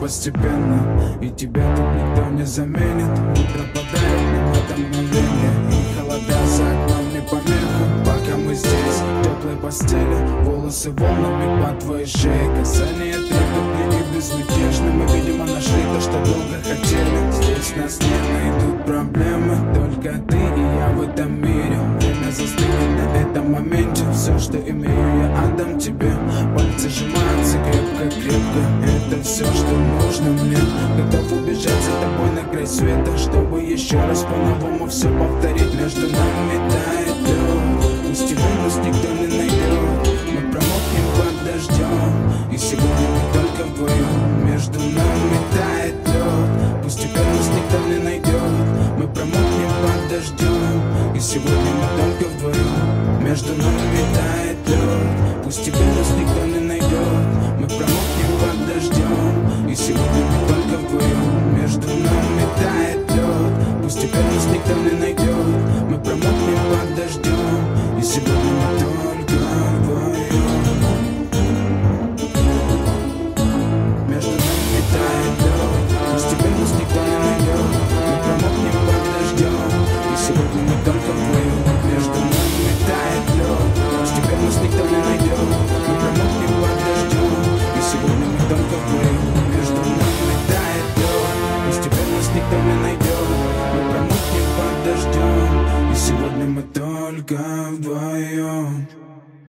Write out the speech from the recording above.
постепенно, и тебя тут никто не заменит. Утро подарит нам это мгновение, и холода за окном не помеха. Пока мы здесь, в теплой постели, волосы волнами по твоей шее. Касания трепетные и безмятежны, мы, видимо, нашли то, что долго хотели. Здесь нас не найдут проблемы, только ты и я в этом мире. Время застынет на этом моменте, все, что имею, я отдам тебе. Пальцы сжимаются крепко-крепко, это все, что нужно мне. Готов убежать за тобой на край света, чтобы еще раз по-новому все повторить. Между нами тает лед, пусть тебя нас никто не найдет. Мы промокнем под дождем, и сегодня мы только вдвоем. Между нами тает лед, пусть тебя нас никто не найдет. Мы промокнем под дождем, и сегодня мы только вдвоем. Между нами тает лед, пусть тебя нас никто не найдет. Мы промокнем под дождем, и сегодня мы только вдвоем. Между нами тает лед, пусть тебя нас никто не найдет. Мы промокнем под дождем, и сегодня мы только